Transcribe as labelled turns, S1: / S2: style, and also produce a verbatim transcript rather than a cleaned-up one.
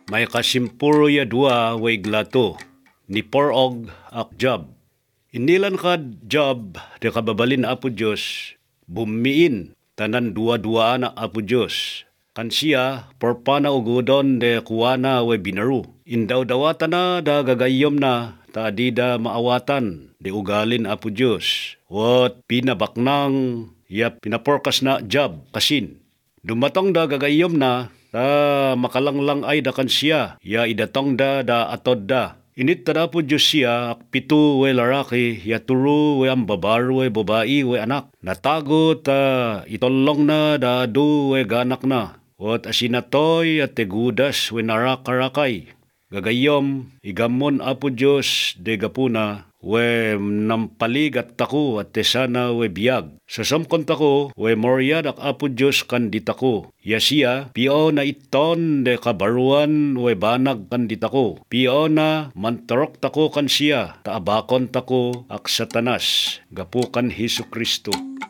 S1: may kasimpuro ya dua way glato, ni porog ak job. Inilan kad job, de kababalin apo Diyos, bumiin, tanan dua-dua na apo Diyos. Kan siya, porpana ugudon de kuwana way binaru. Indaw-dawata na da gagayom na, ta adida maawatan, de ugalin apo Diyos. Wat pinabaknang, ya pinaporkas na job, kasin. Dumatong da gagayom na, ta makalanglang ay da kan siya, ya idatong da da atod da. Init tada po Diyos siya, pitu way laraki, ya turu way ang babaru way babae way anak. Natago ta itolong na da adu way ganak na. Wat asinatoy at tegudas way narakarakay. Gagayom, igamon apo Diyos de gapuna, we nampaligat tako at tesana we biyag. Sasamkon tako, we moryad ak apo Diyos kan ditako. Yasiya, pio na iton de kabaruan we banag kan ditako. Pio na mantarok tako kan siya, taabakon tako ak satanas, gapu kan Hesu Kristo.